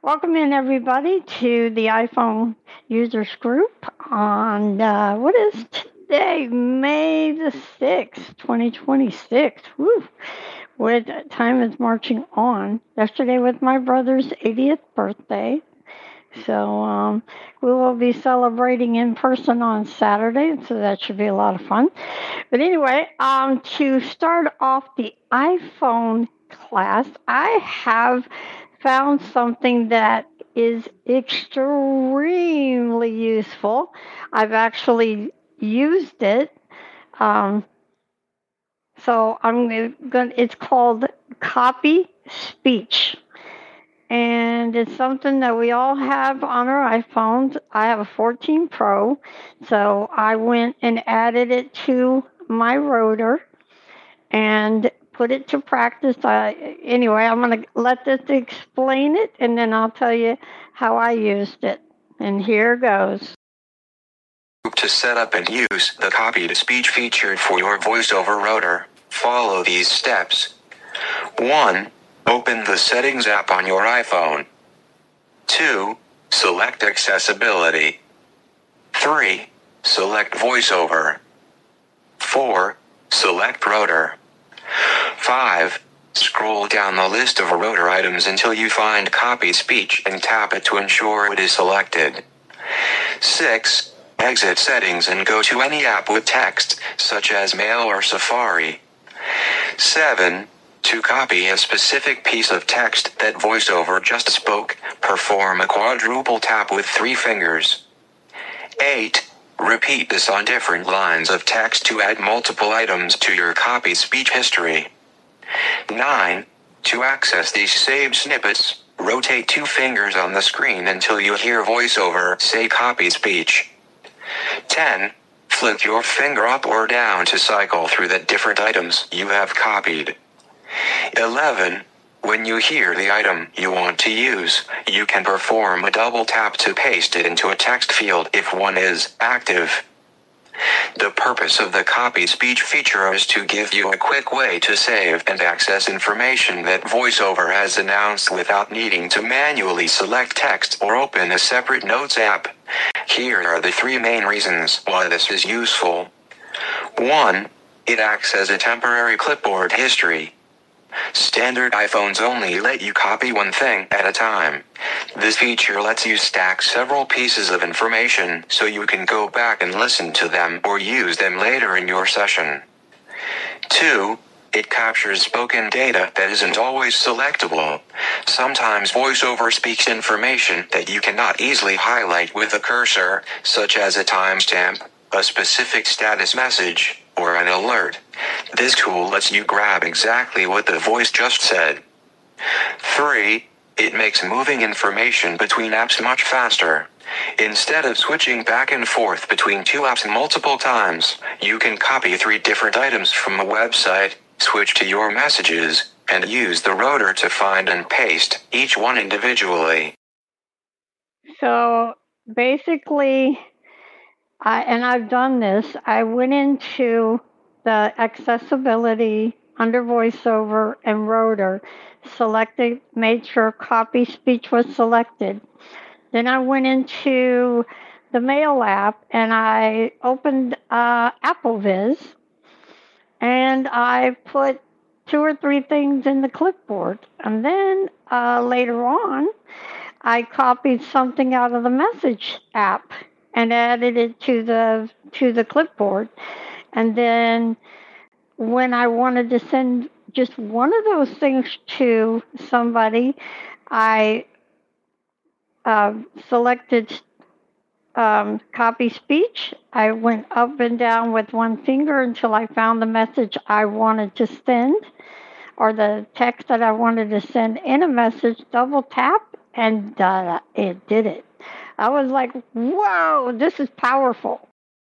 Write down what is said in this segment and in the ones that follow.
Welcome in, everybody, to the iPhone users group on what is today, May the 6th, 2026. Woo! With time is marching on. Yesterday was my brother's 80th birthday. So we will be celebrating in person on Saturday, so that should be a lot of fun. But anyway, to start off the iPhone class, I have found something that is extremely useful. I've actually used it. Um, so I'm going. It's called Copy Speech, and it's something that we all have on our iPhones. I have a 14 Pro, so I went and added it to my rotor and put it to practice. Anyway, I'm going to let this explain it, and then I'll tell you how I used it. And here goes. To set up and use the copy-to-speech feature for your VoiceOver rotor, follow these steps. 1. Open the Settings app on your iPhone. 2. Select Accessibility. 3. Select VoiceOver. 4. Select Rotor. 5. Scroll down the list of rotor items until you find Copy Speech and tap it to ensure it is selected. 6. Exit Settings and go to any app with text, such as Mail or Safari. 7. To copy a specific piece of text that VoiceOver just spoke, perform a quadruple tap with 3 fingers. 8. Repeat this on different lines of text to add multiple items to your copy speech history. 9. To access these saved snippets, rotate 2 fingers on the screen until you hear VoiceOver say Copy Speech. 10. Flick your finger up or down to cycle through the different items you have copied. 11. When you hear the item you want to use, you can perform a double tap to paste it into a text field if one is active. The purpose of the copy speech feature is to give you a quick way to save and access information that VoiceOver has announced without needing to manually select text or open a separate Notes app. Here are the 3 main reasons why this is useful. 1. It acts as a temporary clipboard history. Standard iPhones only let you copy one thing at a time. This feature lets you stack several pieces of information so you can go back and listen to them or use them later in your session. 2. It captures spoken data that isn't always selectable. Sometimes VoiceOver speaks information that you cannot easily highlight with a cursor, such as a timestamp, a specific status message, or an alert. This tool lets you grab exactly what the voice just said. 3. It makes moving information between apps much faster. Instead of switching back and forth between 2 apps multiple times, you can copy 3 different items from a website, switch to your messages, and use the rotor to find and paste each one individually. So basically, I've done this, I went into the accessibility under VoiceOver and rotor, selected, made sure Copy Speech was selected. Then I went into the Mail app and I opened AppleVis, and I put 2 or 3 things in the clipboard. And then later on, I copied something out of the Message app and added it to the clipboard. And then when I wanted to send just one of those things to somebody, I selected Copy Speech. I went up and down with 1 finger until I found the message I wanted to send, or the text that I wanted to send in a message, double tap, and it did it. I was like, whoa, this is powerful.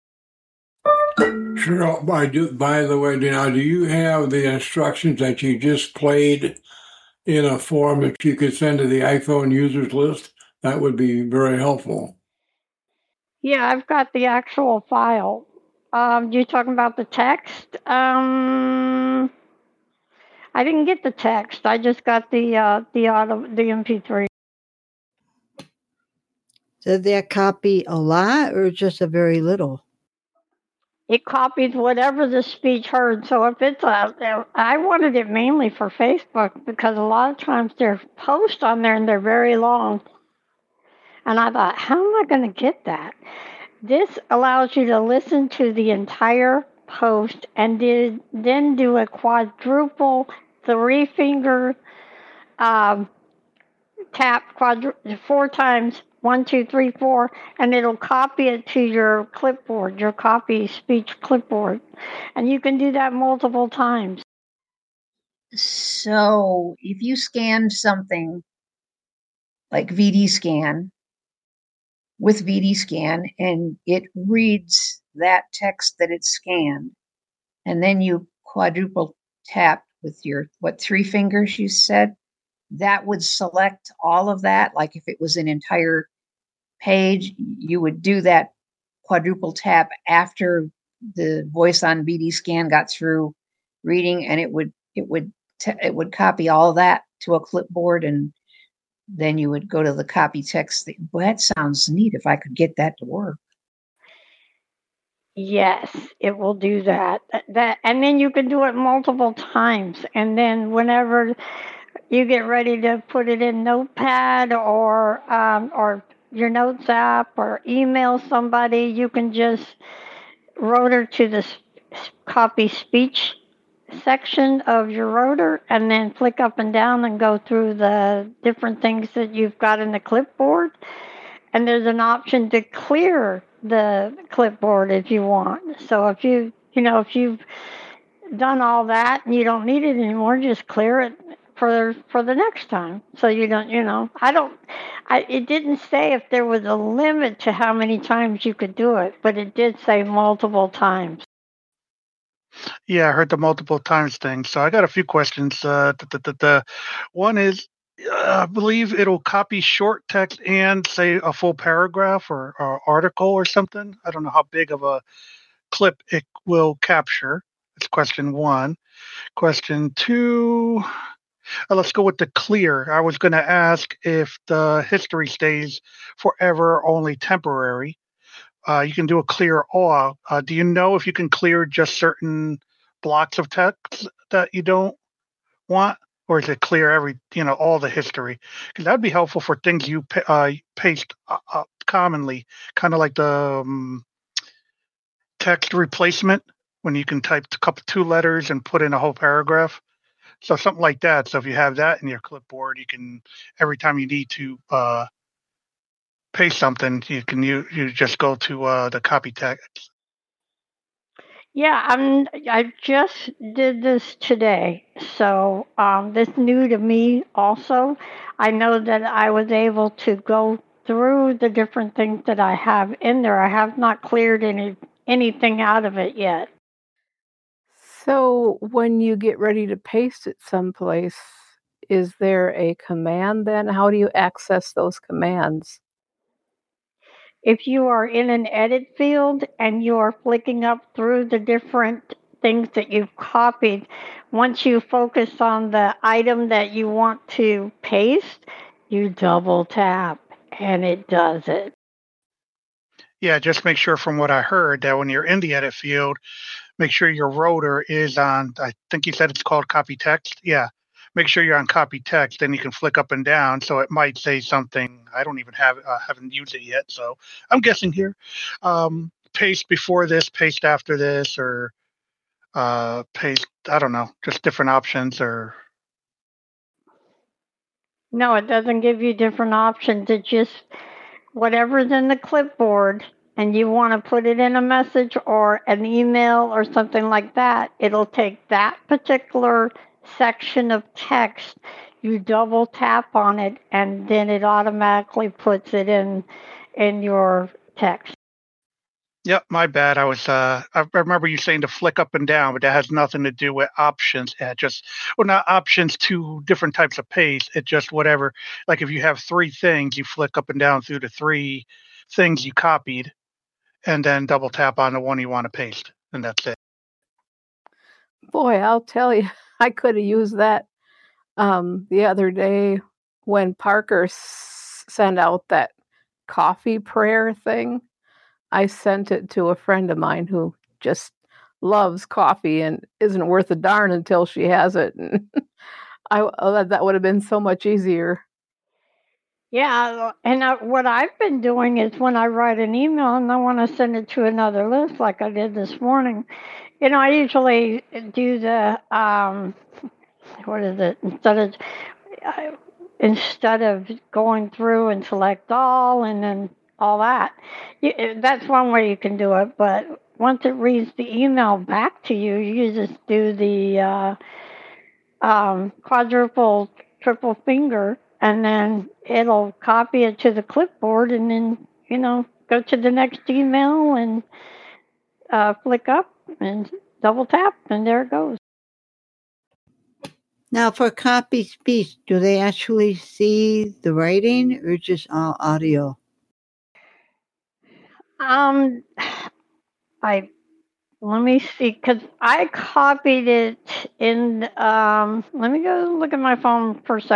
Sure. By the way, now, do you have the instructions that you just played in a form that you could send to the iPhone users list? That would be very helpful. Yeah, I've got the actual file. You're talking about the text? I didn't get the text. I just got the MP3. Did that copy a lot or just a very little? It copies whatever the speech heard. So if it's I wanted it mainly for Facebook because a lot of times there's posts on there and they're very long. And I thought, how am I going to get that? This allows you to listen to the entire post and then do a quadruple 3-finger tap 4 times 1, 2, 3, 4, and it'll copy it to your clipboard, your copy speech clipboard. And you can do that multiple times. So if you scan something like VD Scan with VD Scan and it reads that text that it's scanned, and then you quadruple tap with your, 3 fingers you said, that would select all of that. Like if it was an entire page, you would do that quadruple tap after the voice on VD Scan got through reading, and it would copy all that to a clipboard, and then you would go to the copy text. Well, that sounds neat if I could get that to work. Yes, it will do that. And then you can do it multiple times. And then whenever you get ready to put it in Notepad or your Notes app or email somebody, you can just rotor to the copy speech section of your rotor and then flick up and down and go through the different things that you've got in the clipboard. And there's an option to clear the clipboard if you want. So if you've done all that and you don't need it anymore, just clear it for the next time. So you don't, it didn't say if there was a limit to how many times you could do it, but it did say multiple times. Yeah, I heard the multiple times thing. So I got a few questions. One is, I believe it'll copy short text and say a full paragraph or article or something. I don't know how big of a clip it will capture. That's question one. Question two, let's go with the clear. I was going to ask if the history stays forever or only temporary. You can do a clear all. Do you know if you can clear just certain blocks of text that you don't want? Or is it clear all the history? Because that would be helpful for things you paste commonly, kind of like the text replacement, when you can type 2 letters and put in a whole paragraph. So something like that. So if you have that in your clipboard, you can, every time you need to paste something, you just go to the copy text. Yeah, I just did this today, so this is new to me also. I know that I was able to go through the different things that I have in there. I have not cleared anything out of it yet. So when you get ready to paste it someplace, is there a command then? How do you access those commands? If you are in an edit field and you are flicking up through the different things that you've copied, once you focus on the item that you want to paste, you double tap and it does it. Yeah, just make sure from what I heard that when you're in the edit field, make sure your rotor is on, I think you said it's called copy text. Yeah. Make sure you're on copy text, then you can flick up and down. So it might say something. I don't even haven't used it yet. So I'm guessing here, paste before this, paste after this, or paste, I don't know, just different options or. No, it doesn't give you different options. It just, whatever's in the clipboard and you want to put it in a message or an email or something like that, it'll take that particular section of text, you double tap on it, and then it automatically puts it in your text. Yep, my bad. I remember you saying to flick up and down, but that has nothing to do with options. Not options to different types of paste. It's just whatever. Like if you have 3 things, you flick up and down through the 3 things you copied, and then double tap on the one you want to paste, and that's it. Boy, I'll tell you, I could have used that the other day when Parker sent out that coffee prayer thing. I sent it to a friend of mine who just loves coffee and isn't worth a darn until she has it. And that would have been so much easier. Yeah, and what I've been doing is when I write an email and I want to send it to another list, like I did this morning, I usually do the what is it instead of going through and select all and then all that. That's one way you can do it, but once it reads the email back to you, you just do the quadruple, triple finger, and then it'll copy it to the clipboard, and then go to the next email and flick up and double tap, and there it goes. Now, for copy speech, do they actually see the writing or just all audio? Let me see, because I copied it in. Let me go look at my phone for a second.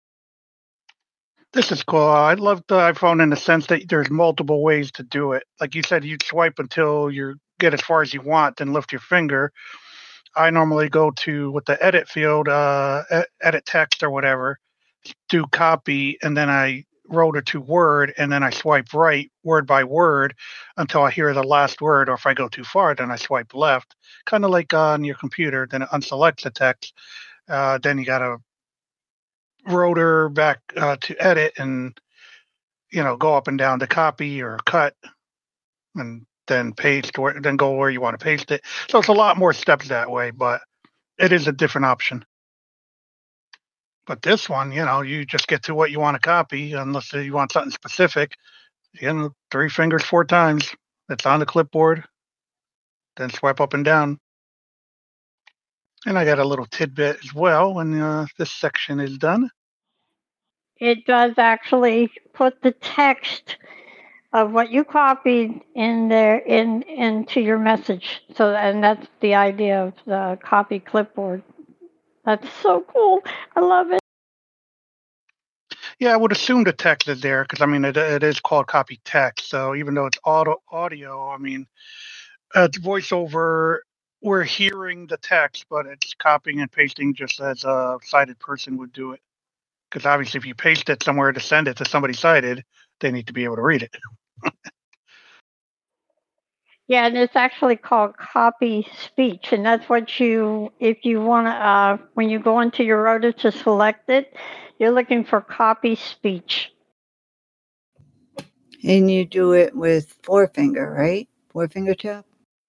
This is cool. I love the iPhone in the sense that there's multiple ways to do it. Like you said, you swipe until you get as far as you want, then lift your finger. I normally go to with the edit field, edit text or whatever, do copy, and then I wrote it to Word, and then I swipe right word by word until I hear the last word, or if I go too far, then I swipe left. Kind of like on your computer, then it unselects the text. Then you got to rotor back to edit and go up and down to copy or cut, and then paste, or then go where you want to paste it. So it's a lot more steps that way, but it is a different option. But this one, you just get to what you want to copy, unless you want something specific. 3 fingers 4 times. It's on the clipboard. Then swipe up and down. And I got a little tidbit as well when this section is done. It does actually put the text of what you copied in there into your message. And that's the idea of the copy clipboard. That's so cool. I love it. Yeah, I would assume the text is there because, it is called copy text. So even though it's audio, it's voiceover. We're hearing the text, but it's copying and pasting just as a sighted person would do it. Because obviously if you paste it somewhere to send it to somebody sighted, they need to be able to read it. Yeah, and it's actually called copy speech, and that's what if you want to, when you go into your rotor to select it, you're looking for copy speech. And you do it with 4-finger, right? 4-finger tap?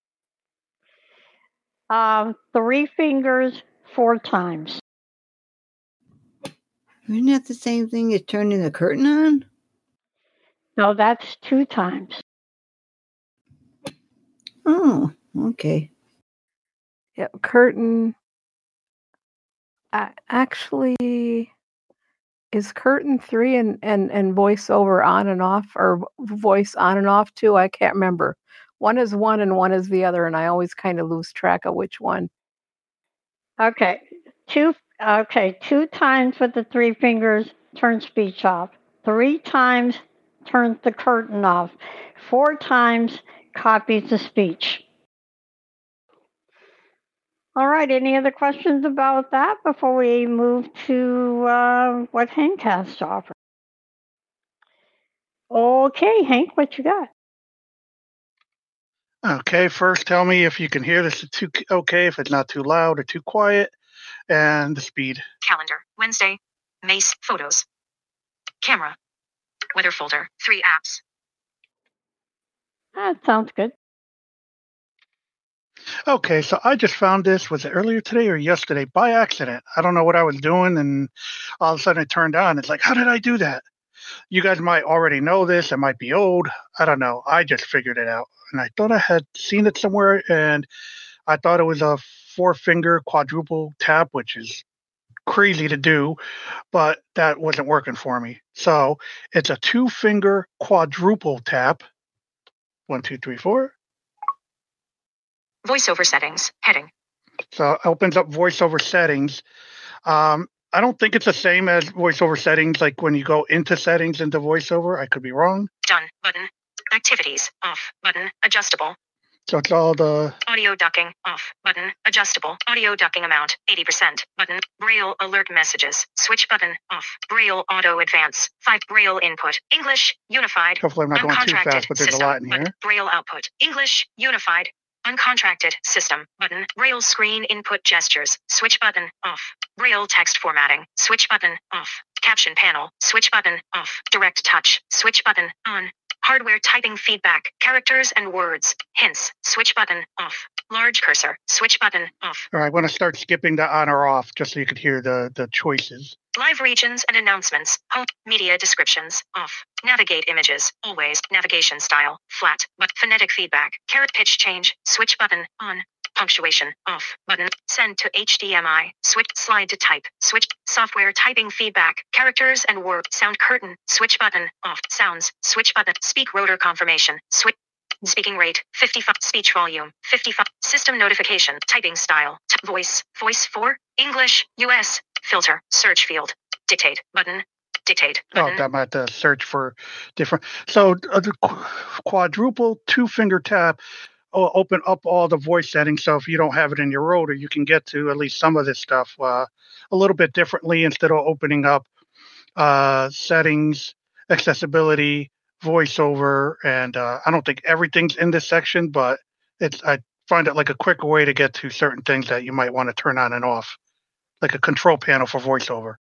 3 fingers 4 times. Isn't that the same thing as turning the curtain on? No, that's 2 times. Oh, okay. Yeah, curtain. Actually, is curtain 3 and voiceover on and off, or voice on and off too? I can't remember. One is one and one is the other, and I always kind of lose track of which one. Okay, 2 times with the 3 fingers turn speech off. 3 times turns the curtain off. 4 times copies the speech. All right, any other questions about that before we move to what Hank has to offer? Okay, Hank, what you got? Okay, first tell me if you can hear this okay, if it's not too loud or too quiet, and the speed. Calendar, Wednesday, Mace, photos, camera, weather folder, 3 apps. That sounds good. Okay, so I just found this, was it earlier today or yesterday, by accident. I don't know what I was doing, and all of a sudden it turned on. It's like, how did I do that? You guys might already know this. It might be old. I don't know. I just figured it out. And I thought I had seen it somewhere, and I thought it was a 4-finger quadruple tap, which is crazy to do, but that wasn't working for me. So it's a 2-finger quadruple tap. 1, 2, 3, 4. Voiceover settings, heading. So it opens up voiceover settings. I don't think it's the same as voiceover settings, like when you go into settings into voiceover. I could be wrong. Done button. Activities off button. Adjustable. So it's all the Audio ducking off button. Adjustable. Audio ducking amount 80% button. Braille alert messages. Switch button off. Braille auto advance. 5 Braille input. English unified. hopefully I'm not going too Uncontracted fast, but there's a system lot in here. button. Braille output. English unified. Uncontracted system button. Braille screen input gestures. Switch button off. Braille text formatting. Switch button off. Caption panel. Switch button off. Direct touch. Switch button on. Hardware typing feedback. Characters and words. Hints. Switch button off. Large cursor. Switch button off. All right, I want to start skipping the on or off just so you could hear the choices. Live regions and announcements. Home. Media descriptions. Off. Navigate images. Always. Navigation style. Flat. But phonetic feedback. Caret pitch change. Switch button on. Punctuation. Off. Button. Send to HDMI. Switch. Slide to type. Switch. Software typing feedback. Characters and word. Sound curtain. Switch button. Off. Sounds. Switch button. Speak rotor confirmation. Switch. Speaking rate. 55. Speech volume. 55. System notification. Typing style. Voice. Voice 4. English. US. Filter. Search field. Dictate. Button. Dictate. Button. Oh, I'm at the search for different. So the quadruple 2-finger tap open up all the voice settings. So if you don't have it in your rotor, you can get to at least some of this stuff a little bit differently instead of opening up settings, accessibility, voiceover, and I don't think everything's in this section, but I find it like a quicker way to get to certain things that you might want to turn on and off, like a control panel for voiceover.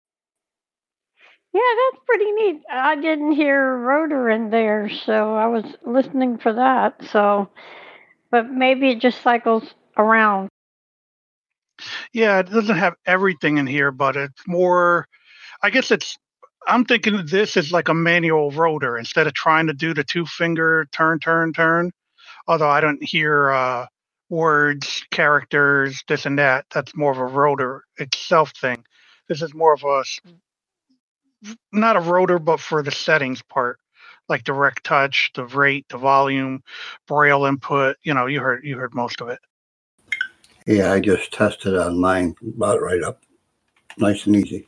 Yeah, that's pretty neat. I didn't hear rotor in there, so I was listening for that. So, but maybe it just cycles around. Yeah, it doesn't have everything in here, but it's more, I guess I'm thinking of this as like a manual rotor instead of trying to do the 2-finger turn. Although I don't hear words, characters, this and that. That's more of a rotor itself thing. This is more of not a rotor, but for the settings part, like direct touch, the rate, the volume, Braille input. You heard most of it. Yeah, I just tested on mine, about right up. Nice and easy.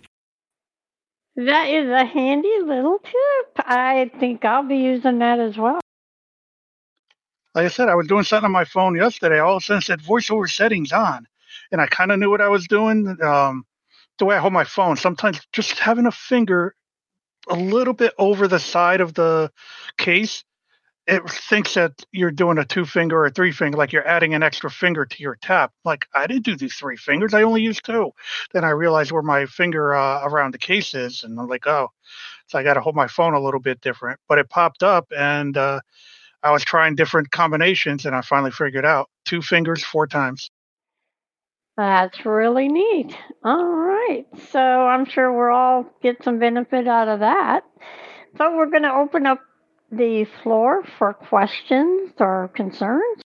That is a handy little tip. I think I'll be using that as well. Like I said, I was doing something on my phone yesterday. All of a sudden it said voiceover settings on. And I kind of knew what I was doing. The way I hold my phone, sometimes just having a finger a little bit over the side of the case, it thinks that you're doing a 2-finger or a 3-finger, like you're adding an extra finger to your tap. Like, I didn't do these 3 fingers. I only used 2. Then I realized where my finger around the case is. And I'm like, oh, so I got to hold my phone a little bit different. But it popped up and I was trying different combinations and I finally figured out 2 fingers 4 times. That's really neat. All right. So I'm sure we'll all get some benefit out of that. So we're going to open up the floor for questions or concerns.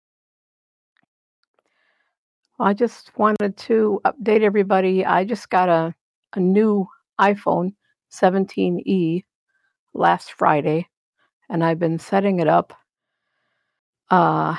I just wanted to update everybody. I just got a new iPhone 17e last Friday, and I've been setting it up. I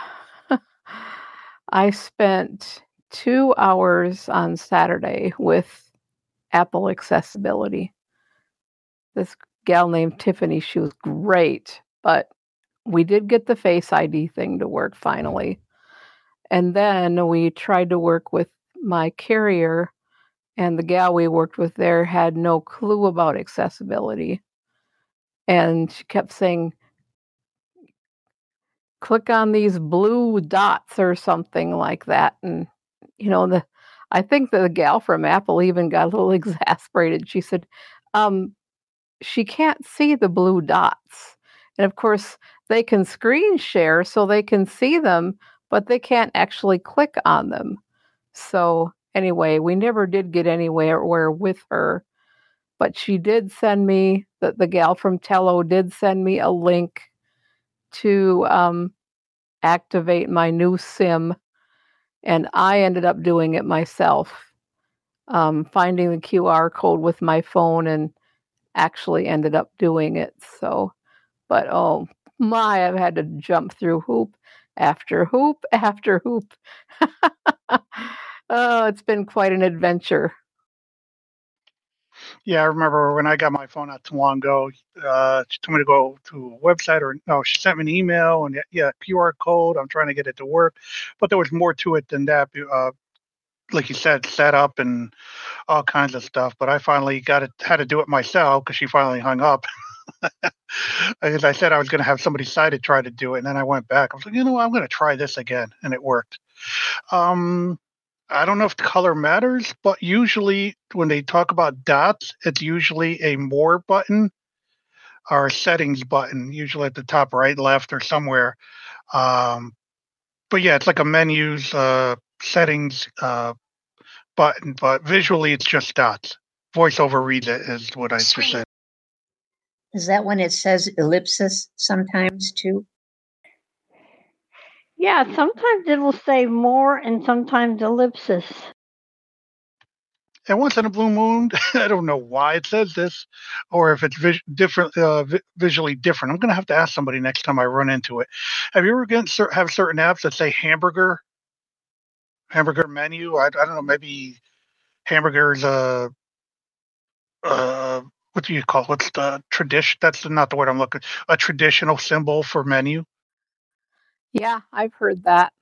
spent 2 hours on Saturday with Apple Accessibility. This gal named Tiffany, she was great, but we did get the Face ID thing to work finally. And then we tried to work with my carrier, and the gal we worked with there had no clue about accessibility. And she kept saying, click on these blue dots or something like that. And, I think the gal from Apple even got a little exasperated. She said, she can't see the blue dots. And of course, they can screen share so they can see them, but they can't actually click on them. So anyway, we never did get anywhere with her. But she did send me, the gal from Tello did send me a link to activate my new SIM. And I ended up doing it myself, finding the QR code with my phone and actually ended up doing it. So, but oh my, I've had to jump through hoop after hoop after hoop. Oh, it's been quite an adventure. Yeah, I remember when I got my phone not too long ago. She told me to go to a website, or no, she sent me an email, and yeah, QR code. I'm trying to get it to work, but there was more to it than that. Like you said, set up and all kinds of stuff. But I finally had to do it myself because she finally hung up. As I said, I was going to have somebody side to try to do it, and then I went back. I was like, you know what, I'm going to try this again, and it worked. Um, I don't know if color matters, but usually when they talk about dots, it's usually a more button or a settings button, usually at the top right, left, or somewhere. Um, but yeah, it's like a menus settings button, but visually it's just dots. VoiceOver reads it, is what I just said. Is that when it says ellipsis sometimes too? Yeah, sometimes it'll say more and sometimes ellipsis. And once in a blue moon, I don't know why it says this, or if it's visually different. I'm going to have to ask somebody next time I run into it. Have you ever have certain apps that say hamburger menu? I don't know. Maybe hamburger is what do you call it? What's the tradition? That's not the word I'm looking. A traditional symbol for menu. Yeah, I've heard that.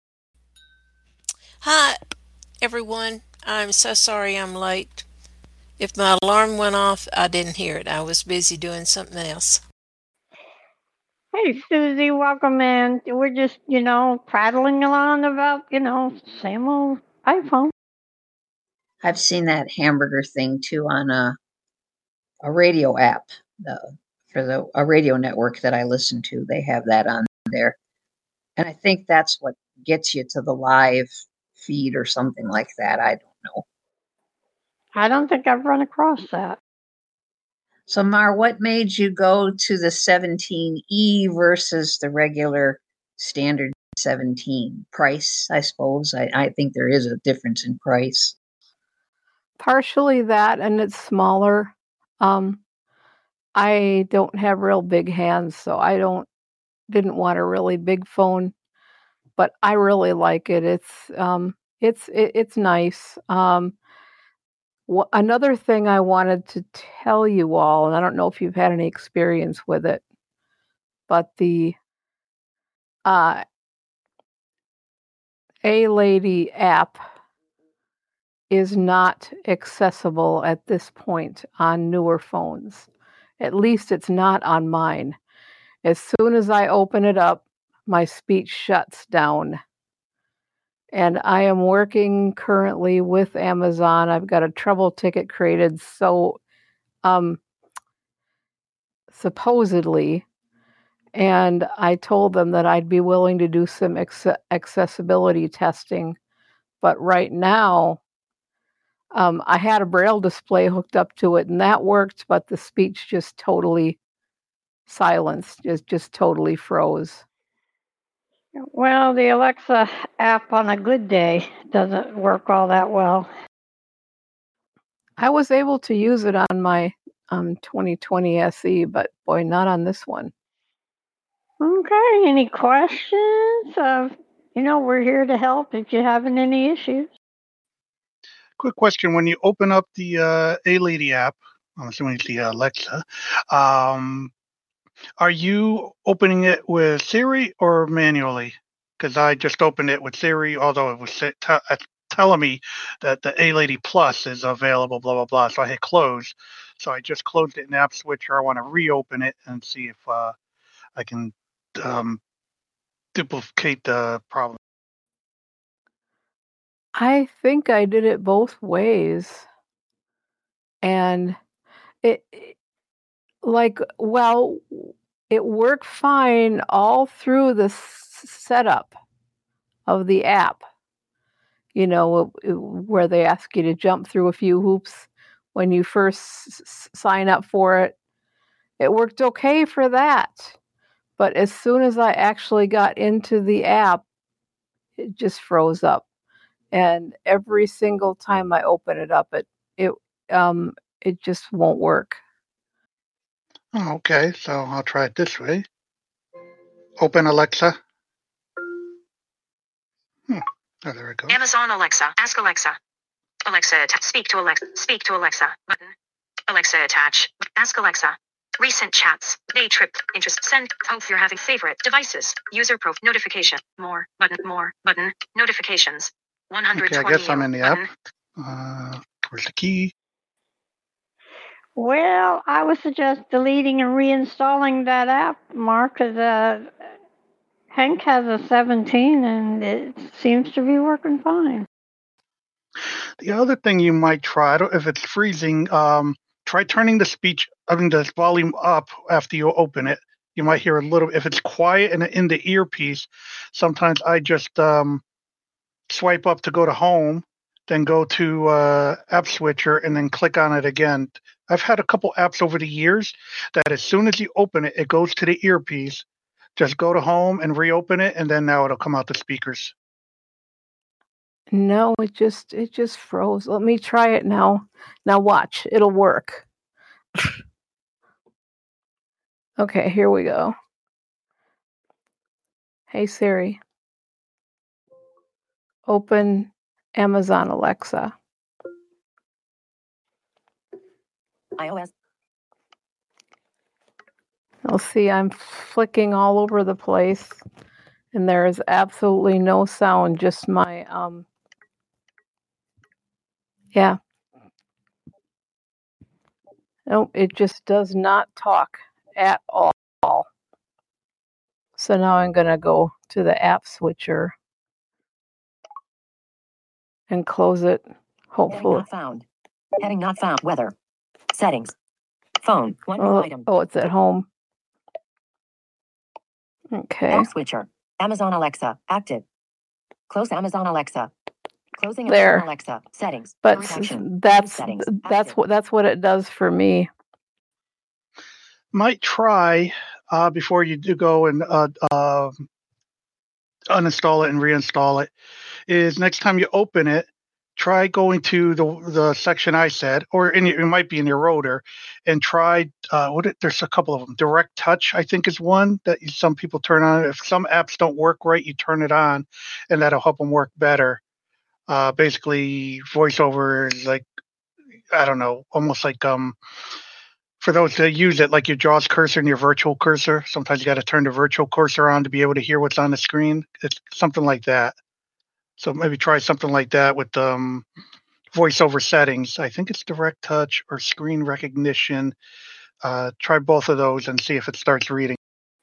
Hi, everyone. I'm so sorry I'm late. If my alarm went off, I didn't hear it. I was busy doing something else. Hey, Susie, welcome in. We're just, prattling along about, same old iPhone. I've seen that hamburger thing too on a radio app for a radio network that I listen to. They have that on there, and I think that's what gets you to the live feed or something like that. I don't know. I don't think I've run across that. So, Mar, what made you go to the 17E versus the regular standard 17? Price, I suppose. I think there is a difference in price. Partially that, and it's smaller. I don't have real big hands, so I didn't want a really big phone, but I really like it. It's nice. Another thing I wanted to tell you all, and I don't know if you've had any experience with it, but the A-Lady app is not accessible at this point on newer phones. At least it's not on mine. As soon as I open it up, my speech shuts down. And I am working currently with Amazon. I've got a trouble ticket created, so supposedly, and I told them that I'd be willing to do some accessibility testing. But right now, I had a Braille display hooked up to it, and that worked, but the speech just totally silenced, just totally froze. Well, the Alexa app on a good day doesn't work all that well. I was able to use it on my 2020 SE, but boy, not on this one. Okay, any questions? We're here to help if you're having any issues. Quick question: when you open up the A-Lady app, I'm assuming it's the Alexa, are you opening it with Siri or manually? Because I just opened it with Siri, although it was telling me that the A-Lady Plus is available, blah, blah, blah. So I hit close. So I just closed it in App Switcher. I want to reopen it and see if I can duplicate the problem. I think I did it both ways. And it worked fine all through the setup of the app. Where they ask you to jump through a few hoops when you first sign up for it. It worked okay for that. But as soon as I actually got into the app, it just froze up. And every single time I open it up, it just won't work. Oh, okay, so I'll try it this way. Open Alexa. Oh, there we go. Amazon Alexa. Ask Alexa. Alexa. Speak to Alexa. Speak to Alexa. Button. Alexa attach. Ask Alexa. Recent chats. Day trip. Interest. Send. Hope you're having favorite devices. User profile. Notification. More. Button. More. Button. Notifications. Okay, I 120 guess I'm in the app. button. Where's the key? Well, I would suggest deleting and reinstalling that app, Mark, because Hank has a 17 and it seems to be working fine. The other thing you might try, if it's freezing, try turning the volume up after you open it. You might hear a little. If it's quiet and in the earpiece, sometimes I just swipe up to go to home, then go to app switcher, and then click on it again. I've had a couple apps over the years that as soon as you open it, it goes to the earpiece. Just go to home and reopen it, and then now it'll come out the speakers. No, it just froze. Let me try it now. Now watch, it'll work. Okay, here we go. Hey Siri, open Amazon Alexa. iOS. You'll see I'm flicking all over the place, and there is absolutely no sound, just my yeah. Nope, it just does not talk at all. So now I'm going to go to the app switcher and close it, hopefully. Heading not found. Heading not found. Weather. Settings. Phone. One new item. Oh, it's at home. Okay. App switcher. Amazon Alexa. Active. Close Amazon Alexa. Closing There. Amazon Alexa. Settings. But Protection. that's Settings. that's what it does for me. Might try before you do go and uninstall it and reinstall it. Is next time you open it, try going to the section I said, or it might be in your rotor, and try there's a couple of them. Direct Touch, I think, is one that some people turn on. If some apps don't work right, you turn it on, and that'll help them work better. Basically, VoiceOver is like, I don't know, almost like for those that use it, like your JAWS cursor and your virtual cursor. Sometimes you got to turn the virtual cursor on to be able to hear what's on the screen. It's something like that. So maybe try something like that with VoiceOver settings. I think it's Direct Touch or Screen Recognition. Try both of those and see if it starts reading.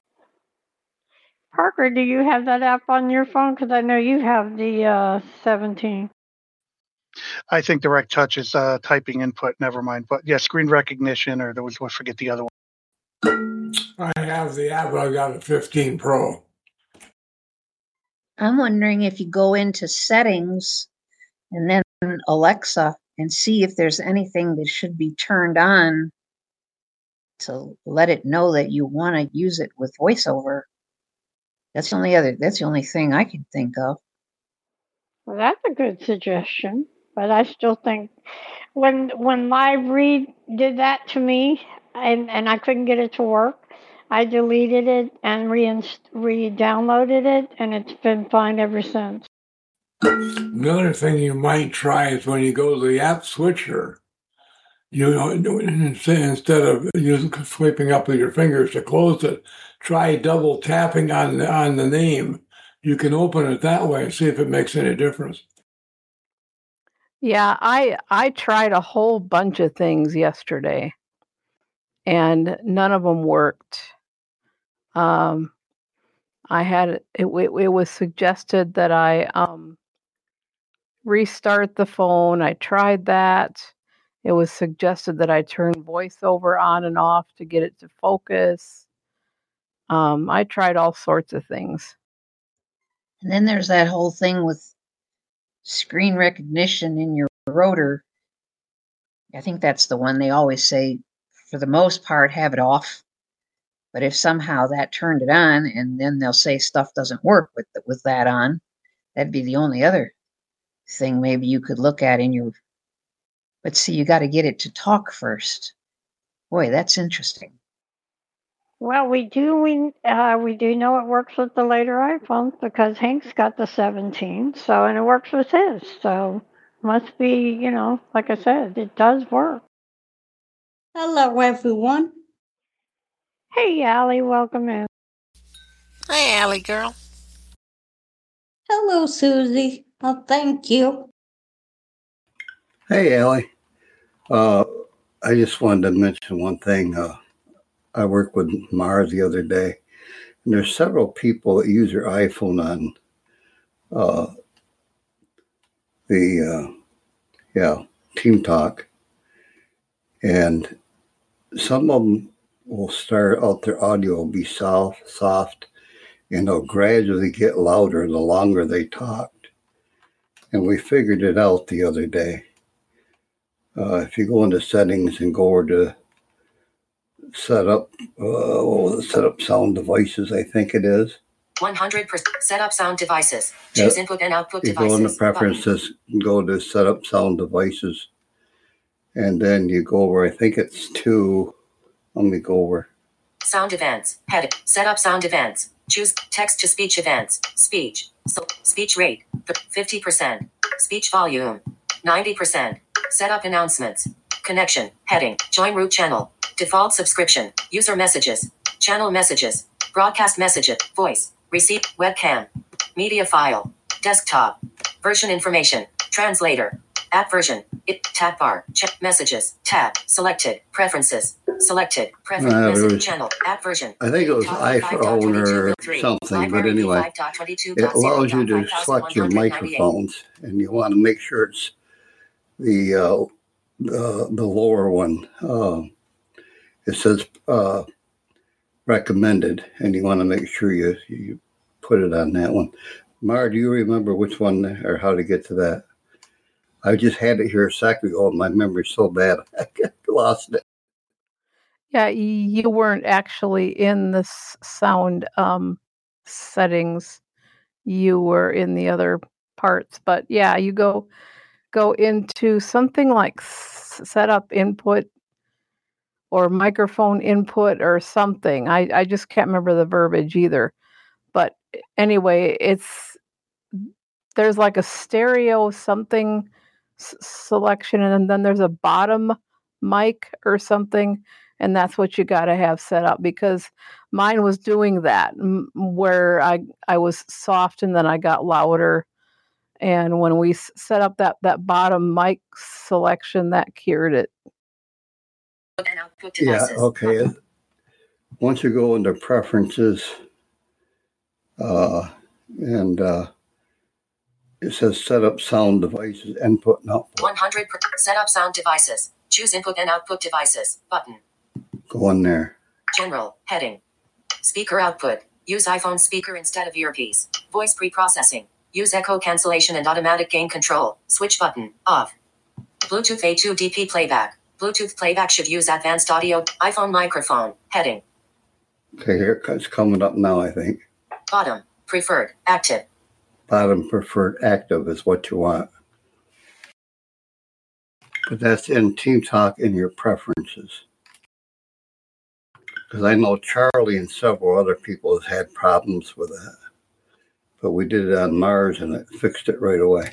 Parker, do you have that app on your phone? Because I know you have the 17. I think Direct Touch is typing input. Never mind. But yeah, Screen Recognition, or I forget the other one. I have the app, but I've got a 15 Pro. I'm wondering if you go into settings and then Alexa and see if there's anything that should be turned on to let it know that you want to use it with VoiceOver. That's the only thing I can think of. Well, that's a good suggestion, but I still think when Live Read did that to me and I couldn't get it to work, I deleted it and re-downloaded it, and it's been fine ever since. Another thing you might try is when you go to the app switcher, instead of sweeping up with your fingers to close it, try double tapping on the name. You can open it that way and see if it makes any difference. Yeah, I tried a whole bunch of things yesterday, and none of them worked. I had it was suggested that I restart the phone. I tried that. It was suggested that I turn VoiceOver on and off to get it to focus. I tried all sorts of things. And then there's that whole thing with screen recognition in your rotor. I think that's the one they always say, for the most part, have it off. But if somehow that turned it on, and then they'll say stuff doesn't work with that on, that'd be the only other thing maybe you could look at in your. But see, you got to get it to talk first. Boy, that's interesting. Well, we do know it works with the later iPhones because Hank's got the 17, and it works with his. So must be, like I said, it does work. Hello, everyone. Hey, Allie, welcome in. Hey, Allie girl. Hello, Susie. Thank you. Hey, Allie. I just wanted to mention one thing. I worked with Mars the other day, and there's several people that use their iPhone on Team Talk, and some of them will start out their audio will be soft, and they'll gradually get louder the longer they talked. And we figured it out the other day. If you go into settings and go over to set up sound devices, I think it is. 100% set up sound devices. Choose input and output You devices. go into preferences, go to set up sound devices, and then you go over, I think it's let me go over. Sound events. Head. Set up sound events. Choose text to speech events. Speech. So speech rate. 50%. Speech volume. 90%. Set up announcements. Connection. Heading. Join root channel. Default subscription. User messages. Channel messages. Broadcast messages. Voice. Receive. Webcam. Media file. Desktop. Version information. Translator. App version. Tab bar. Check messages. Tab. Selected. Preferences. Selected. Message channel. App version. I think it was iPhone or something, but anyway, it allows you to select your microphones, and you want to make sure it's the lower one. It says recommended, and you want to make sure you put it on that one. Mara, do you remember which one or how to get to that? I just had it here a second ago, and my memory's so bad I lost it. Yeah, you weren't actually in the sound settings. You were in the other parts, but yeah, you go into something like setup input or microphone input or something. I just can't remember the verbiage either. But anyway, there's like a stereo something selection, and then there's a bottom mic or something, and that's what you got to have set up, because mine was doing that where I was soft and then I got louder, and when we set up that bottom mic selection, that cured it. Yeah, okay. Once you go into preferences, and it says set up sound devices, input and output. 100% set up sound devices. Choose input and output devices button. Go in there. General heading. Speaker output. Use iPhone speaker instead of earpiece. Voice pre-processing. Use echo cancellation and automatic gain control. Switch button off. Bluetooth A2 DP playback. Bluetooth playback should use advanced audio. iPhone microphone. Heading. Okay, here it's coming up now, I think. Bottom. Preferred. Active. Bottom preferred active is what you want. But that's in Team Talk in your preferences. Because I know Charlie and several other people have had problems with that. But we did it on Mars and it fixed it right away.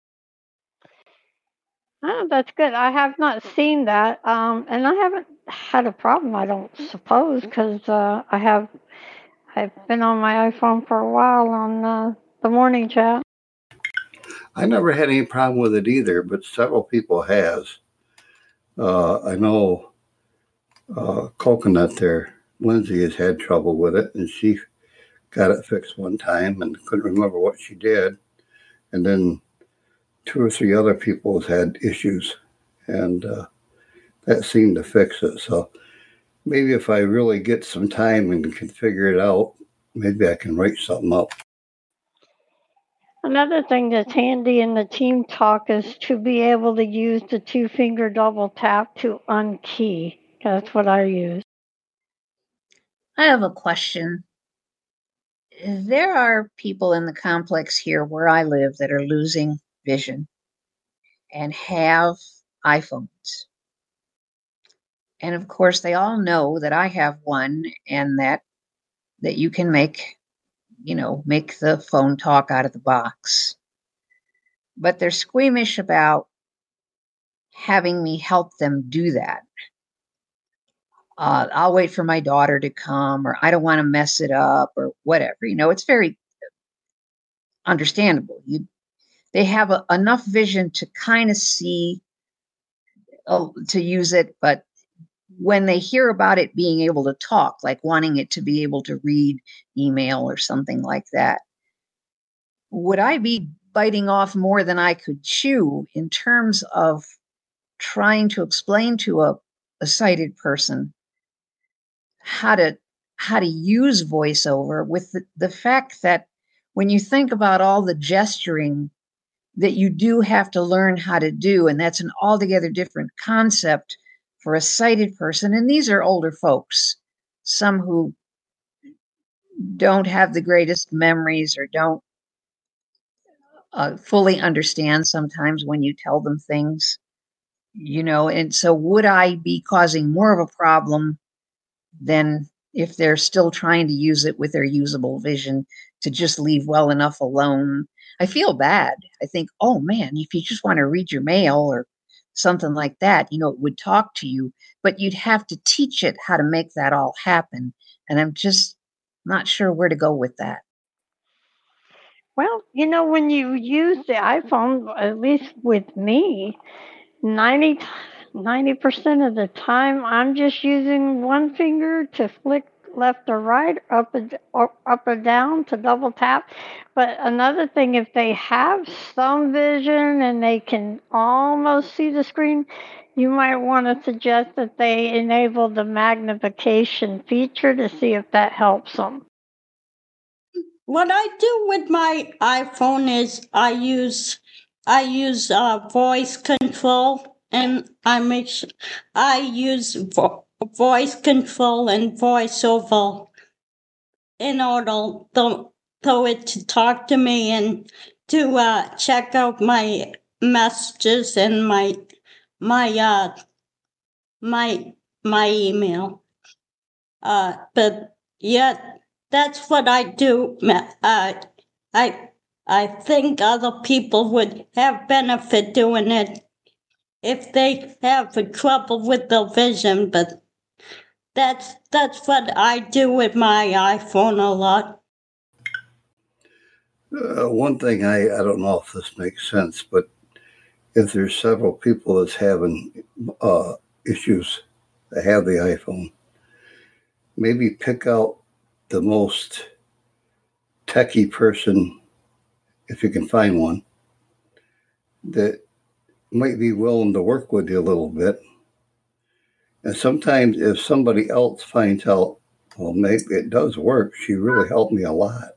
Oh, that's good. I have not seen that, and I haven't had a problem, I don't suppose, because I've been on my iPhone for a while on the morning chat. I never had any problem with it either, but several people has. I know Coconut there, Lindsay has had trouble with it, and she got it fixed one time and couldn't remember what she did. And then 2 or 3 other people has had issues, and that seemed to fix it. So maybe if I really get some time and can figure it out, maybe I can write something up. Another thing that's handy in the Team Talk is to be able to use the 2-finger double tap to unkey. That's what I use. I have a question. There are people in the complex here where I live that are losing vision and have iPhones. And of course, they all know that I have one, and that you can make the phone talk out of the box. But they're squeamish about having me help them do that. I'll wait for my daughter to come, or I don't want to mess it up, or whatever. It's very understandable. They have enough vision to kind of see, to use it, but when they hear about it being able to talk, like wanting it to be able to read email or something like that, would I be biting off more than I could chew in terms of trying to explain to a sighted person how to use voiceover, with the fact that when you think about all the gesturing that you do have to learn how to do, and that's an altogether different concept for a sighted person. And these are older folks, some who don't have the greatest memories or don't fully understand sometimes when you tell them things, and so would I be causing more of a problem than if they're still trying to use it with their usable vision to just leave well enough alone? I feel bad. I think, oh man, if you just want to read your mail or something like that, it would talk to you, but you'd have to teach it how to make that all happen. And I'm just not sure where to go with that. Well, when you use the iPhone, at least with me, 90% of the time, I'm just using one finger to flick left or right, up or down to double tap. But another thing, if they have some vision and they can almost see the screen, you might want to suggest that they enable the magnification feature to see if that helps them. What I do with my iPhone is I use voice control, and I use voice control and voiceover in order to it to talk to me and to check out my messages and my email. But yeah, that's what I do. I think other people would have benefit doing it if they have trouble with their vision, but that's what I do with my iPhone a lot. One thing, I don't know if this makes sense, but if there's several people that's having issues that have the iPhone, maybe pick out the most techie person, if you can find one, that might be willing to work with you a little bit. And sometimes if somebody else finds out, well, maybe it does work, she really helped me a lot,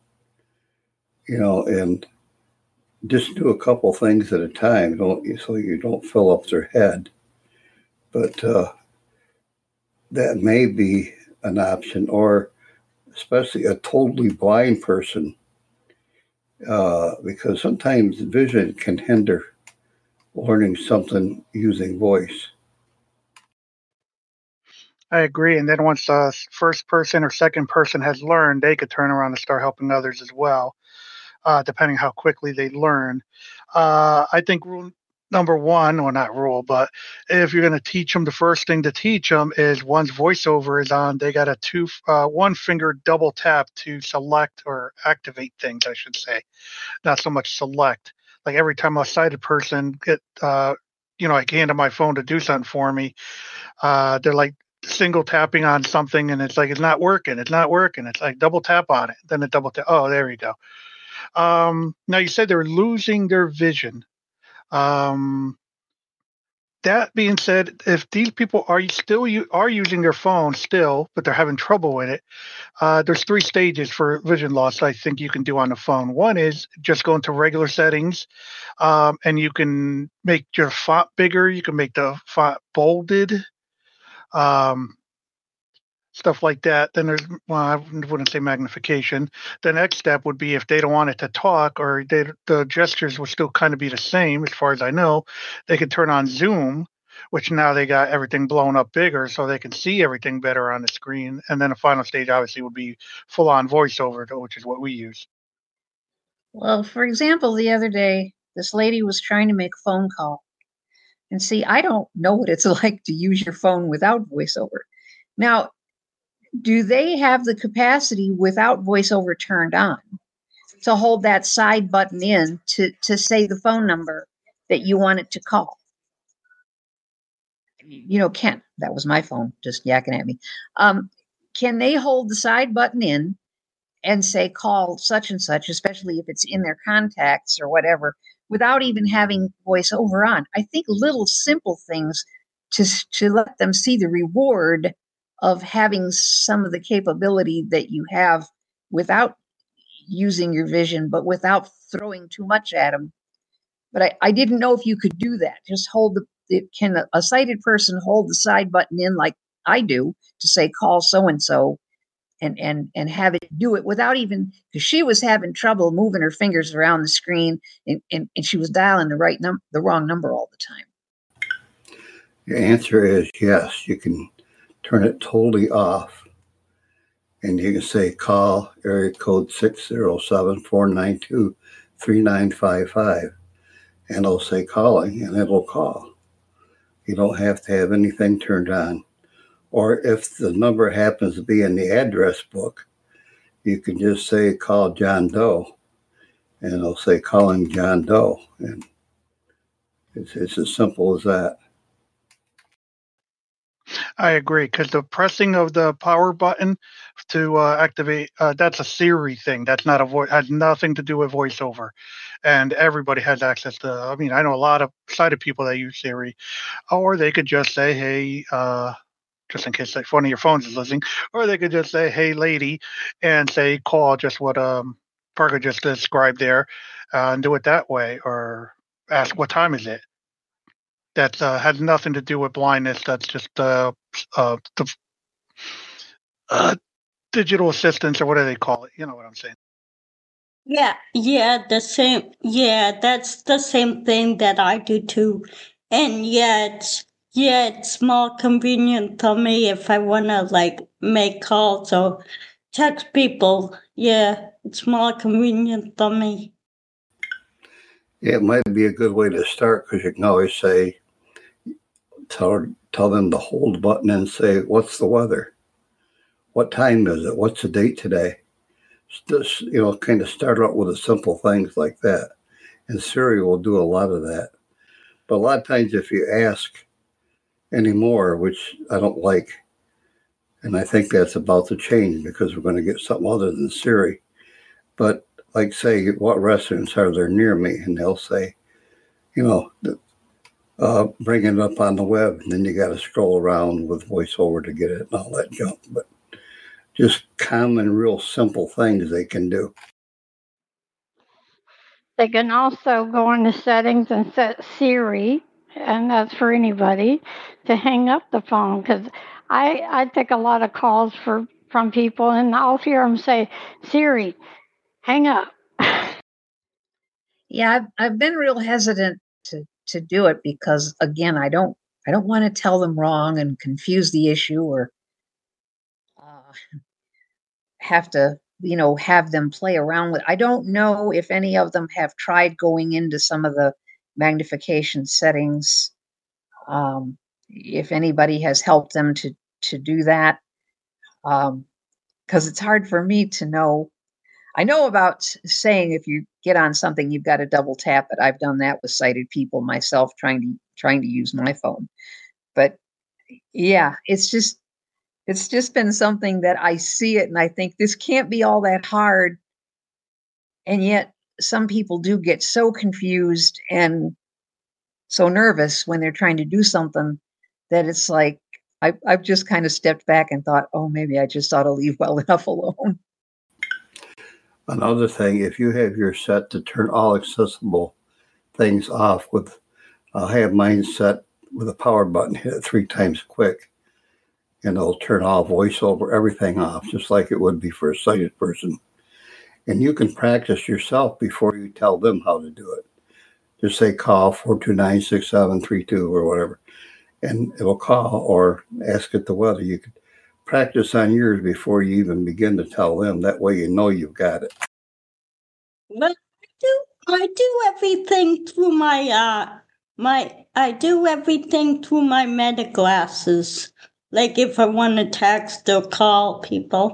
and just do a couple things at a time, so you don't fill up their head. But that may be an option, or especially a totally blind person, because sometimes vision can hinder learning something using voice. I agree. And then once first person or second person has learned, they could turn around and start helping others as well, depending how quickly they learn. I think rule number one, or not rule, but if you're going to teach them, the first thing to teach them is once voiceover is on, they got a one finger double tap to select or activate things, I should say, not so much select. Like every time a sighted person like handed my phone to do something for me, they're like single tapping on something, and it's like, it's not working. It's like double tap on it. Then it double tap. Oh, there you go. Now you said they're losing their vision. That being said, if these people are using their phone still, but they're having trouble with it, there's 3 stages for vision loss I think you can do on the phone. One is just go into regular settings, and you can make your font bigger. You can make the font bolded, stuff like that. Then I wouldn't say magnification. The next step would be if they don't want it to talk, or the gestures will still kind of be the same, as far as I know, they can turn on Zoom, which now they got everything blown up bigger so they can see everything better on the screen. And then the final stage obviously would be full on voiceover, which is what we use. Well, for example, the other day, this lady was trying to make a phone call. And see, I don't know what it's like to use your phone without voiceover. Now, do they have the capacity without voiceover turned on to hold that side button in to say the phone number that you want it to call? Ken, that was my phone just yakking at me. Can they hold the side button in and say call such and such, especially if it's in their contacts or whatever, without even having voiceover on? I think little simple things to let them see the reward of having some of the capability that you have without using your vision, but without throwing too much at them. But I didn't know if you could do that. Just can a sighted person hold the side button in like I do to say call so-and-so and have it do it without even, because she was having trouble moving her fingers around the screen and she was dialing the wrong number all the time. Your answer is yes. You can turn it totally off, and you can say call area code 607-492-3955, and it'll say calling, and it'll call. You don't have to have anything turned on. Or if the number happens to be in the address book, you can just say call John Doe, and it'll say calling John Doe, and it's as simple as that. I agree, because the pressing of the power button to activate, that's a Siri thing. That's not has nothing to do with voiceover. And everybody has access to, I know a lot of sighted people that use Siri. Or they could just say, hey, just in case one of your phones is listening, or they could just say, hey, lady, and say call, just what Parker just described there, and do it that way, or ask what time is it. That has nothing to do with blindness. That's just the digital assistants, or what do they call it? You know what I'm saying? Yeah, the same. Yeah, that's the same thing that I do too. And it's more convenient for me if I want to make calls or text people. Yeah, it's more convenient for me. Yeah, it might be a good way to start, because you can always say, tell them to hold the button and say, what's the weather? What time is it? What's the date today? Just, kind of start out with the simple things like that. And Siri will do a lot of that. But a lot of times if you ask anymore, which I don't like, and I think that's about to change because we're going to get something other than Siri. But like say, what restaurants are there near me? And they'll say, bring it up on the web, and then you got to scroll around with voiceover to get it and all that junk. But just common, real simple things they can do. They can also go into settings and set Siri, and that's for anybody, to hang up the phone, because I take a lot of calls from people, and I'll hear them say, Siri, hang up. Yeah, I've been real hesitant to do it because, again, I don't want to tell them wrong and confuse the issue, or have to have them play around with. I don't know if any of them have tried going into some of the magnification settings. If anybody has helped them to do that, because it's hard for me to know. I know about saying if you get on something, you've got to double tap it. I've done that with sighted people myself, trying to use my phone. But yeah, it's just been something that I see it and I think this can't be all that hard. And yet some people do get so confused and so nervous when they're trying to do something that it's like, I've just kind of stepped back and thought, oh, maybe I just ought to leave well enough alone. Another thing, if you have your set to turn all accessible things off I have mine set with a power button, hit it 3 times quick, and it'll turn all voiceover, everything off, just like it would be for a sighted person. And you can practice yourself before you tell them how to do it. Just say call 429-6732 or whatever, and it'll call, or ask it the weather. You could practice on yours before you even begin to tell them. That way you know you've got it. But I do everything through my I do everything through my meta glasses. like if I want to text or call people.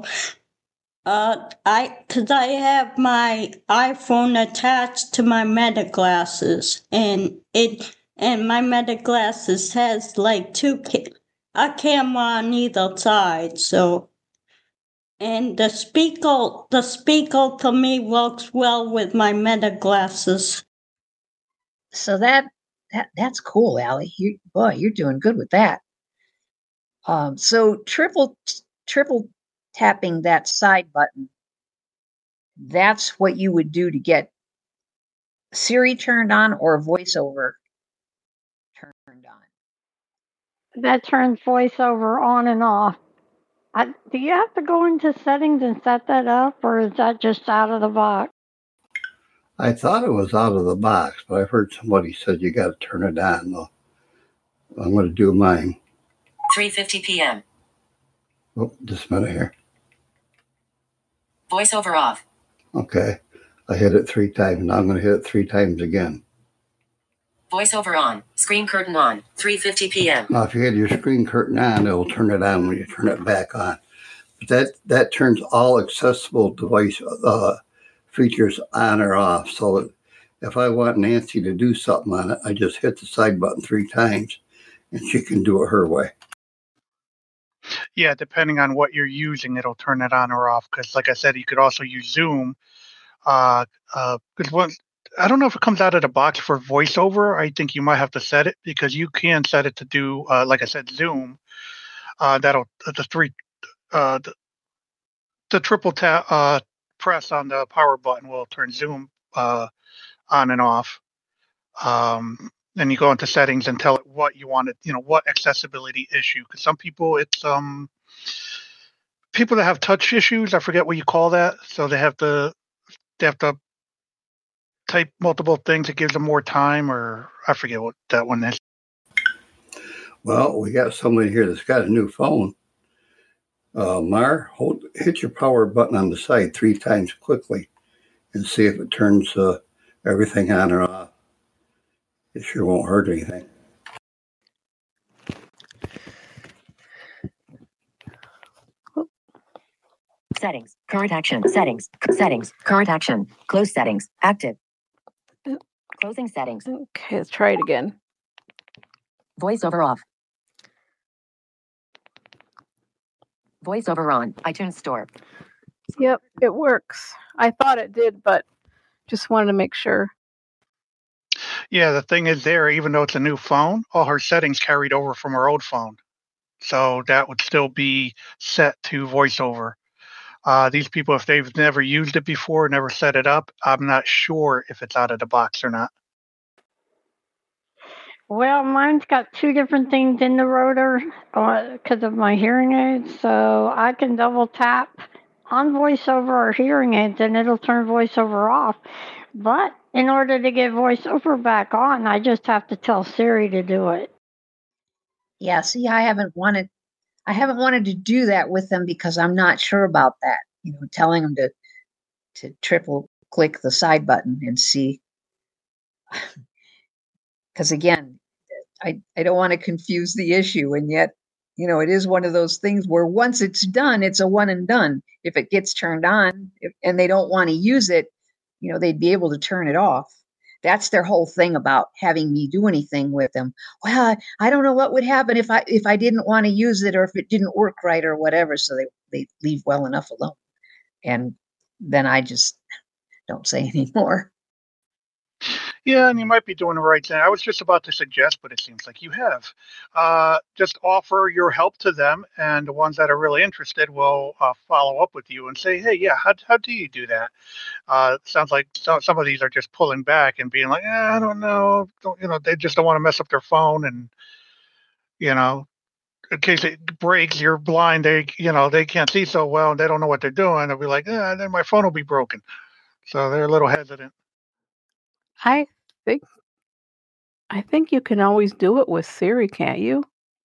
Cause I have my iPhone attached to my Meta glasses, and my Meta glasses has like a camera on either side, so. And the speaker to me works well with my Meta glasses. So that's cool, Allie. You're doing good with that. So triple tapping that side button, that's what you would do to get Siri turned on or VoiceOver turned on. That turns VoiceOver on and off. Do you have to go into settings and set that up, or is that just out of the box? I thought it was out of the box, but I've heard somebody said you got to turn it on. Well, I'm going to do mine. 3:50 p.m. Oh, just a minute here. VoiceOver off. Okay. I hit it 3 times. Now I'm going to hit it 3 times again. VoiceOver on. Screen curtain on. 3:50 p.m. Now, if you had your screen curtain on, it'll turn it on when you turn it back on. But that turns all accessible device features on or off. So that if I want Nancy to do something on it, I just hit the side button 3 times, and she can do it her way. Yeah, depending on what you're using, it'll turn it on or off. Because, like I said, you could also use Zoom. Because I don't know if it comes out of the box for VoiceOver. I think you might have to set it, because you can set it to do, like I said, Zoom. That'll the triple tap press on the power button will turn Zoom on and off. Then you go into settings and tell it what you want it, what accessibility issue. Because some people, it's people that have touch issues. I forget what you call that. So they have to type multiple things. It gives them more time, or I forget what that one is. Well, we got somebody here that's got a new phone. Mar, hit your power button on the side 3 times quickly and see if it turns everything on or off. It sure won't hurt anything. Settings. Current action. Settings. Settings. Current action. Close settings. Active. Closing settings. Okay, let's try it again. VoiceOver off. VoiceOver on. iTunes Store. Yep, it works. I thought it did, but just wanted to make sure. Yeah, the thing is there, even though it's a new phone, all her settings carried over from her old phone. So that would still be set to VoiceOver. These people, if they've never used it before, never set it up, I'm not sure if it's out of the box or not. Well, mine's got 2 different things in the rotor because of my hearing aids, so I can double tap on VoiceOver or hearing aids and it'll turn VoiceOver off. But in order to get VoiceOver back on, I just have to tell Siri to do it. Yeah, see, I haven't wanted to do that with them because I'm not sure about that. Telling them to triple click the side button and see. Because again, I don't want to confuse the issue, and yet, it is one of those things where once it's done, it's a one and done. If it gets turned on and they don't want to use it, they'd be able to turn it off. That's their whole thing about having me do anything with them. Well, I don't know what would happen if I didn't want to use it, or if it didn't work right or whatever. So they leave well enough alone. And then I just don't say anymore. Yeah, and you might be doing the right thing. I was just about to suggest, but it seems like you have. Just offer your help to them, and the ones that are really interested will follow up with you and say, hey, yeah, how do you do that? Sounds like some of these are just pulling back and being like, I don't know. They just don't want to mess up their phone, and, in case it breaks, you're blind. They can't see so well, and they don't know what they're doing. They'll be like, then my phone will be broken. So they're a little hesitant. I think you can always do it with Siri, can't you?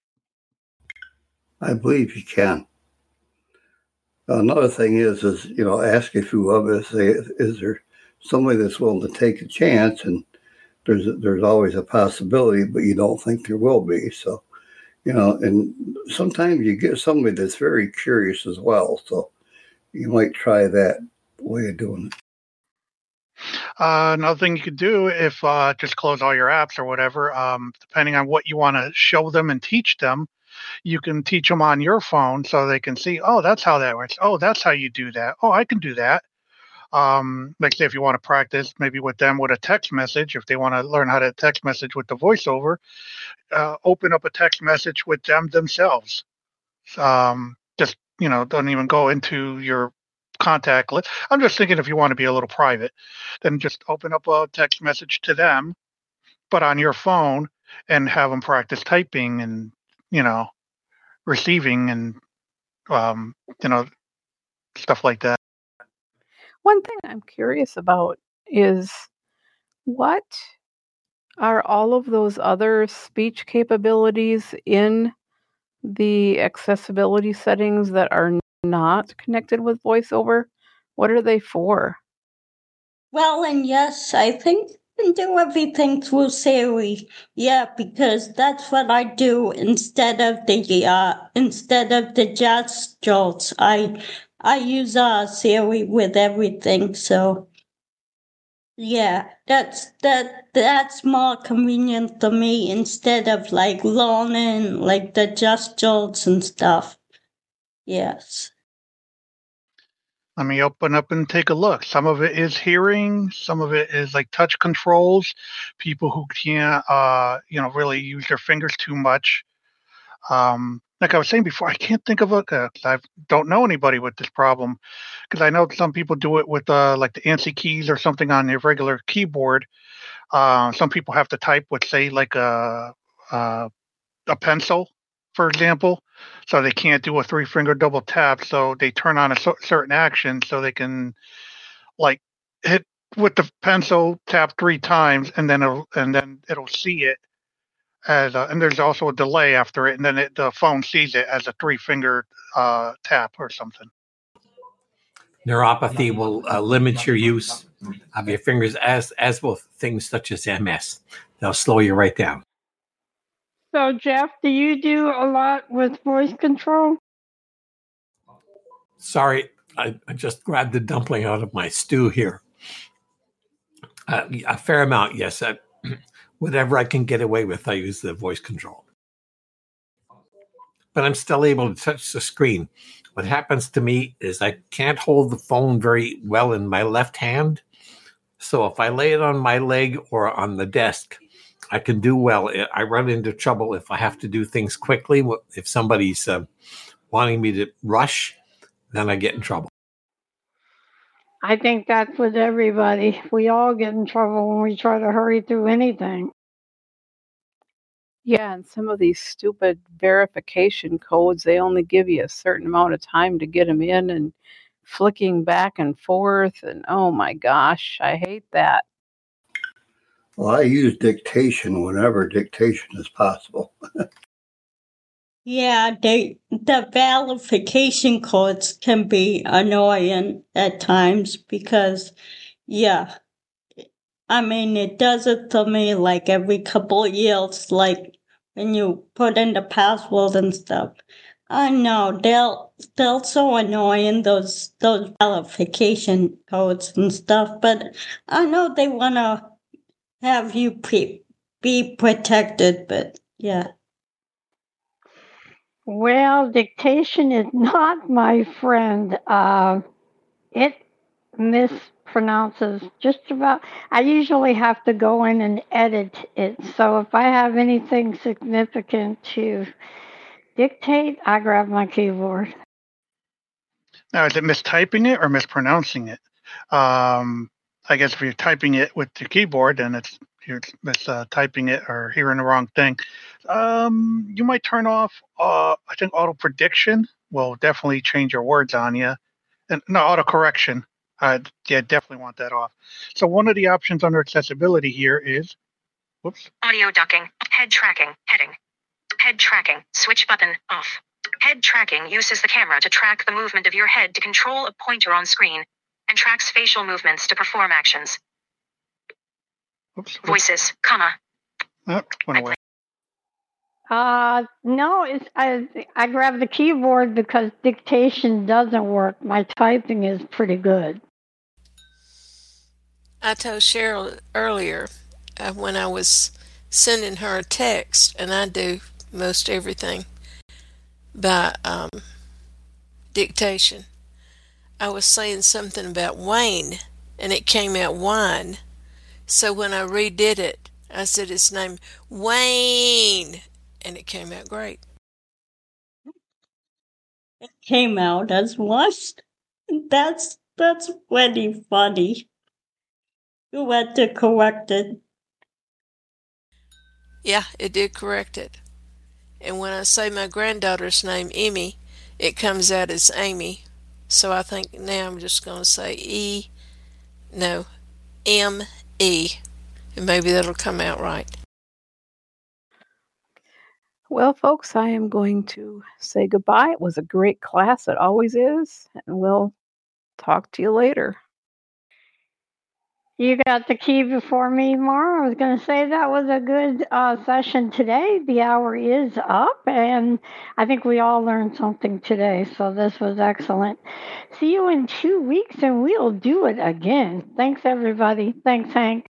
I believe you can. Another thing is ask if you love it. Say, is there somebody that's willing to take a chance? And there's always a possibility, but you don't think there will be. So And sometimes you get somebody that's very curious as well. So you might try that way of doing it. Another thing you could do if just close all your apps or whatever, depending on what you want to show them and teach them, you can teach them on your phone so they can see, oh, that's how that works. Oh, that's how you do that. Oh, I can do that. Like say if you want to practice maybe with them with a text message, if they want to learn how to text message with the voiceover, open up a text message with them themselves. Just, don't even go into your contact list. I'm just thinking if you want to be a little private, then just open up a text message to them, but on your phone, and have them practice typing and, receiving and, stuff like that. One thing I'm curious about is what are all of those other speech capabilities in the accessibility settings that are not connected with VoiceOver? What are they for? Well, and yes, I think you can do everything through Siri. Yeah, because that's what I do instead of the gestures. I use Siri with everything. So yeah, that's more convenient to me instead of like learning like the gestures and stuff. Yes. Let me open up and take a look. Some of it is hearing, some of it is like touch controls. People who can't, really use their fingers too much. Like I was saying before, I can't think of I don't know anybody with this problem, because I know some people do it with like the ANSI keys or something on their regular keyboard. Some people have to type with, say, like a pencil, for example, so they can't do a 3-finger double tap. So they turn on a certain action so they can like hit with the pencil, tap 3 times, and then it'll see it as and there's also a delay after it, and then the phone sees it as a 3-finger tap or something. Neuropathy will limit your use of your fingers, as will things such as MS. They'll slow you right down. So, Jeff, do you do a lot with voice control? Sorry, I just grabbed the dumpling out of my stew here. A fair amount, yes. Whatever I can get away with, I use the voice control. But I'm still able to touch the screen. What happens to me is I can't hold the phone very well in my left hand. So if I lay it on my leg or on the desk, I can do well. I run into trouble if I have to do things quickly. If somebody's wanting me to rush, then I get in trouble. I think that's with everybody. We all get in trouble when we try to hurry through anything. Yeah, and some of these stupid verification codes, they only give you a certain amount of time to get them in, and flicking back and forth, and oh my gosh, I hate that. Well, I use dictation whenever dictation is possible. Yeah, the verification codes can be annoying at times because, yeah, I mean, it does it to me like every couple of years, like when you put in the password and stuff. I know they're so annoying, those verification codes and stuff, but I know they want to have you be protected, but yeah. Well, dictation is not my friend. It mispronounces just about. I usually have to go in and edit it. So if I have anything significant to dictate, I grab my keyboard. Now, is it mistyping it or mispronouncing it? I guess if you're typing it with your keyboard, then you're mistyping it or hearing the wrong thing. You might turn off, I think auto prediction will definitely change your words on you. And no, auto correction. Yeah, definitely want that off. So one of the options under accessibility here is, audio ducking, head tracking, heading. Head tracking, switch button, off. Head tracking uses the camera to track the movement of your head to control a pointer on screen, and tracks facial movements to perform actions. Voices, comma. Went away. No, I grabbed the keyboard because dictation doesn't work. My typing is pretty good. I told Cheryl earlier when I was sending her a text, and I do most everything by dictation. I was saying something about Wayne, and it came out wine. So when I redid it, I said his name Wayne, and it came out great. It came out as what? That's pretty funny. You had to correct it. Yeah, it did correct it. And when I say my granddaughter's name, Emmy, it comes out as Amy. So I think now I'm just going to say M-E. And maybe that'll come out right. Well, folks, I am going to say goodbye. It was a great class. It always is. And we'll talk to you later. You got the key before me, Mara. I was going to say that was a good session today. The hour is up, and I think we all learned something today, so this was excellent. See you in 2 weeks, and we'll do it again. Thanks, everybody. Thanks, Hank.